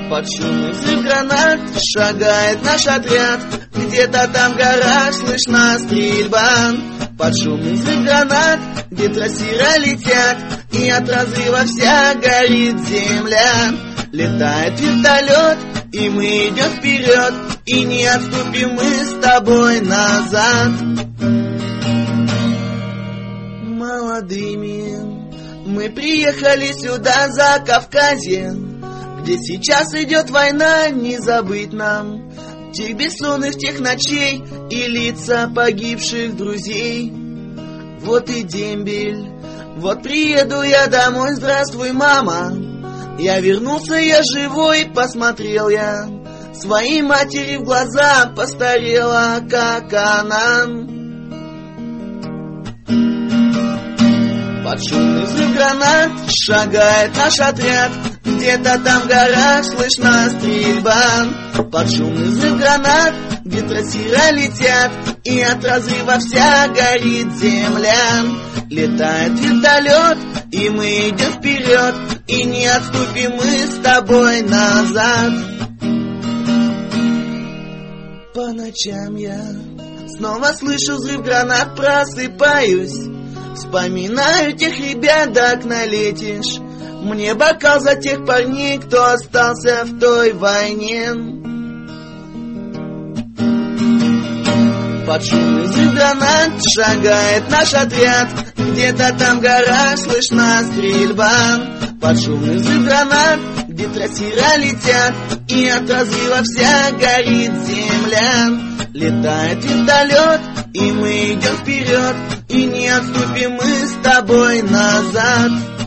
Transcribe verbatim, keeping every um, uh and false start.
Под шумный взрыв гранат шагает наш отряд. Где-то там в горах слышна стрельба. Под шумный взрыв гранат, где трассера летят, и от разрыва вся горит земля. Летает вертолет, и мы идем вперед, и не отступим мы с тобой назад. Молодыми мы приехали сюда, за Кавказье, где сейчас идет война, не забыть нам тех бессонных тех ночей и лица погибших друзей. Вот и дембель, вот приеду я домой, здравствуй, мама. Я вернулся, я живой, посмотрел я своей матери в глаза, постарела, как она. Под шумный взрыв гранат шагает наш отряд. Где-то там в горах слышна стрельба. Под шумный взрыв гранат, где трассера летят, и от разрыва вся горит земля. Летает вертолет, и мы идем вперед, и не отступим мы с тобой назад. По ночам я снова слышу взрыв гранат, просыпаюсь, вспоминаю тех ребят, до окна летишь. Мне бокал за тех парней, кто остался в той войне. Под шумный взрыв гранат шагает наш отряд. Где-то там в горах слышна стрельба. Под шумный взрыв гранат, где трассера летят, и от разрыва вся горит земля. Летает вертолет, и мы идем вперед, и не отступим мы с тобой назад.